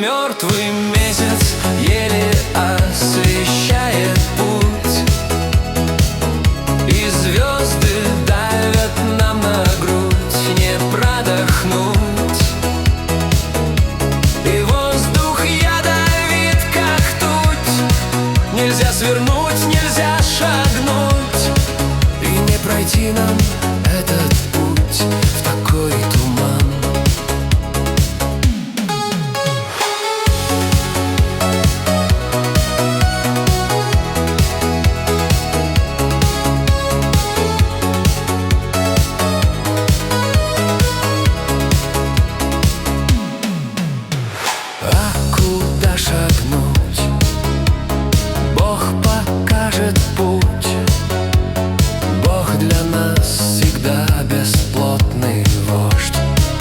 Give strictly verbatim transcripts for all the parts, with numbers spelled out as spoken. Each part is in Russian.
мертвый месяц еле освещает путь, и звезды давят нам на грудь, не продохнуть. И воздух ядовит, как ртуть. Нельзя свернуть, нельзя шагнуть, и не пройти нам этот путь в такой туман. А куда шагнуть? Бог покажет путь. Бог для нас всегда бесплотный вождь.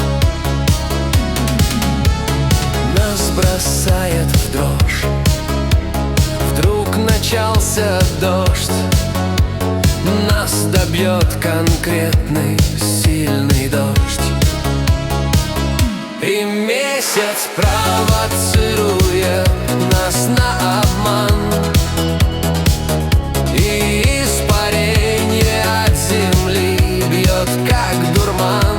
Нас бросает в дрожь. Вдруг начался дождь. Нас добьет конкретный сильный дождь. И месяц провоцирует нас на обман, и испарение от земли бьет как дурман.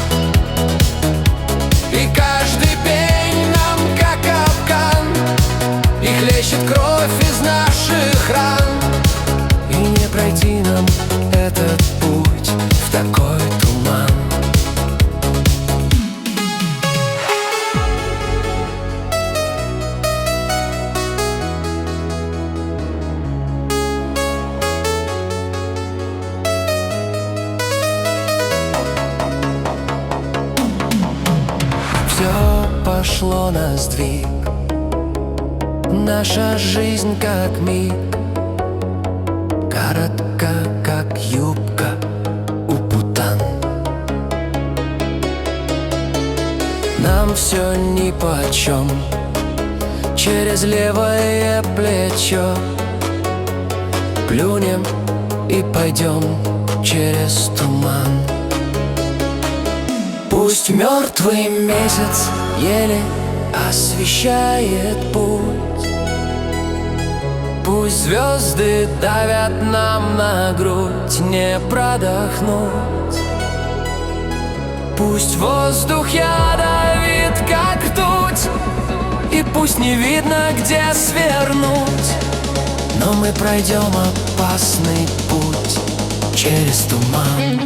И каждый пень нам как капкан, и хлещет кровь из наших ран. И не пройти нам этот путь в такой туман. Все пошло на сдвиг, наша жизнь как миг, коротка, как юбка у путан. Нам все нипочем, через левое плечо плюнем и пойдем через туман. Пусть мертвый месяц еле освещает путь, пусть звезды давят нам на грудь, не продохнуть. Пусть воздух ядовит, как ртуть, и пусть не видно, где свернуть. Но мы пройдем опасный путь через туман.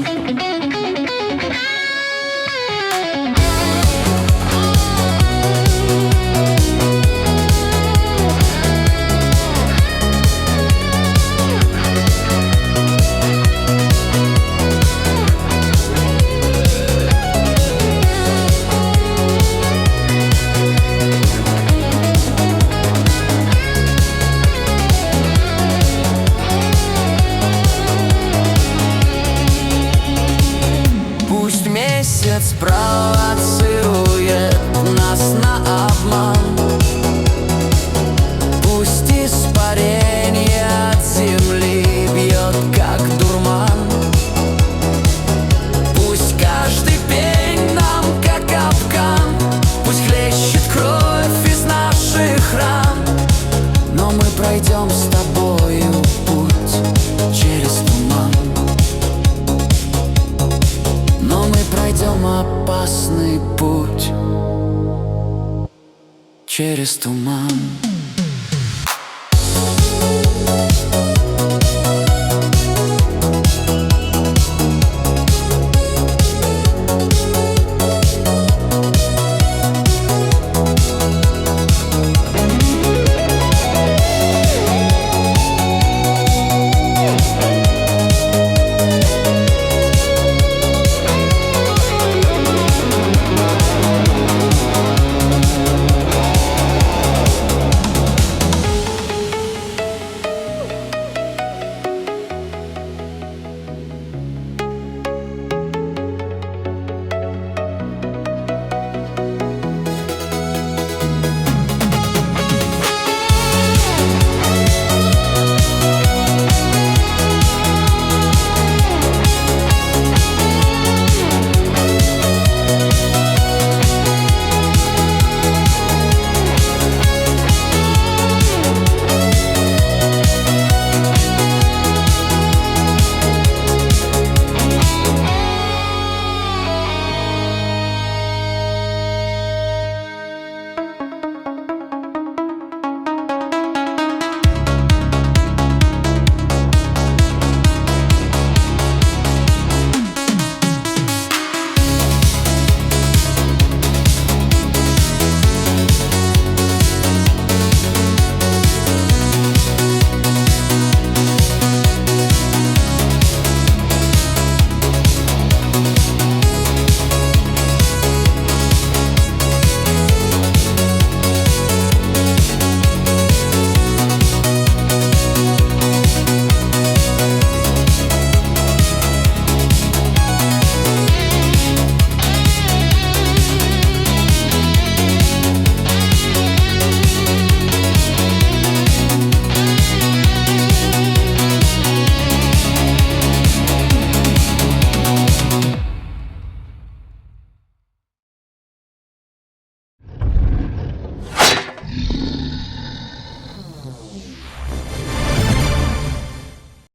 Месяц провоцирует нас на обман, пусть испарение от земли бьет как дурман. Пусть каждый пень нам как капкан, пусть хлещет кровь из наших ран. Но мы пройдем с тобою путь через туман. Но мы пройдем опасный путь через туман.